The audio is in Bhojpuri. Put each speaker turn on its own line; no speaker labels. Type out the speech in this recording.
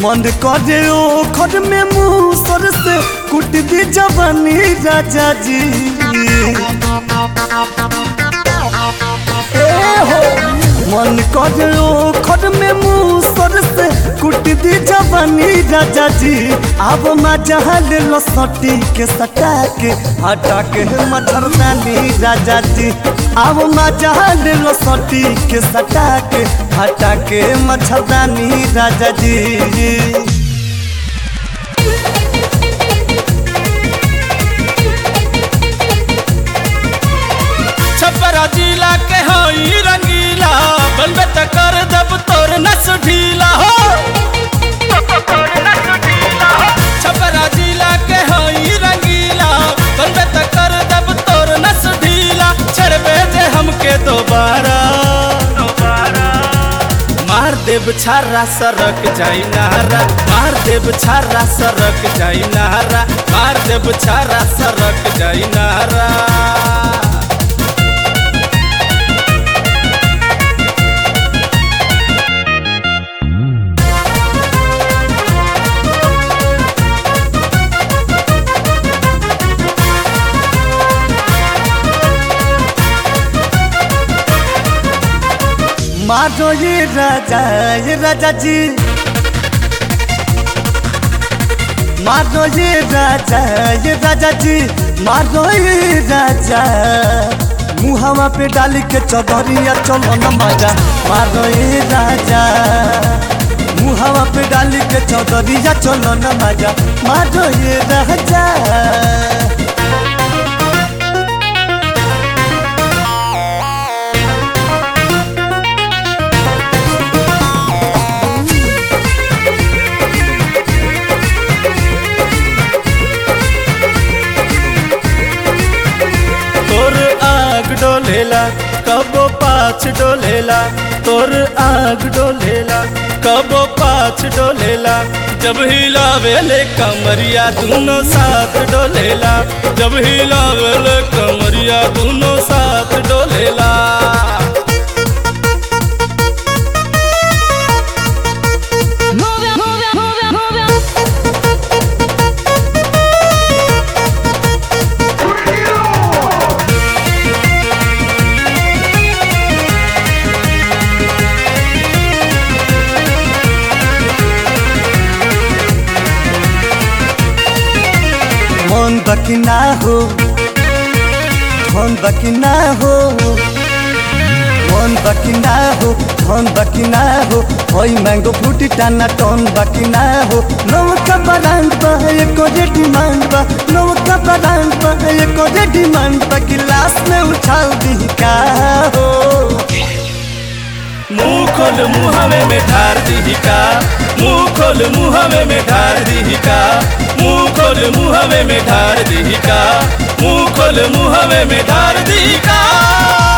मन करे ओ खर में मुसर से कुट दी जवानी राजा जी। मन करे ओ खर में मुसर से कुट दी जवानी राजा जी। अब मजा ले लो सटी के सटा के हटा के मच्छरदानी राजा जी। अब मजा ले लो सटी के सटा के हटा के मच्छरदानी राजा जी।
छपरा जिला के हई रंगीला बनबे त कर दब तोर नस ढीला हो। छपरा जिला के हई रंगीला बनबे त कर दब तोर नस ढीला। छड़बे जे हमके दोबारा मार देव छारा सरक जाई नारा। मार देव छारा सरक जाई नारा। मार देव छारा सरक जाई नारा।
मारो ये राजा जी। मारो ये राजा जी। मारो ये राजा मुहावा पे डाल के चौधरिया चलो न मजा। मारो ये राजा मुहावा पे डाल के चौधरिया चलो न मजा। मारो ये राजा।
तोर आग डोलेला कबो पाछ डोलेला। तोर आग डोलेला कबो पाछ डोलेला। जब हिलावेले कमरिया दोनों साथ डोलेला। जब हिलावेले कमरिया दोनों साथ डोलेला।
मन बाकी ना हो मन बाकी ना हो मन बाकी ना हो मन बाकी ना हो। होई मैंगो फ्रूटी टाना टोन बाकी ना हो। नौका ब्रांड बा एको जे डिमांड बा। नौका ब्रांड बा एको जे डिमांड बा। गिलास में उछाल दी का हो।
मुँह खोल मुँहवे में ढार दी का। मुँह खोल मुँहवे में ढार दी का। मुँह खोल मुँहवे में ढार दी का। मुँह खोल मुँहवे में ढार दी का।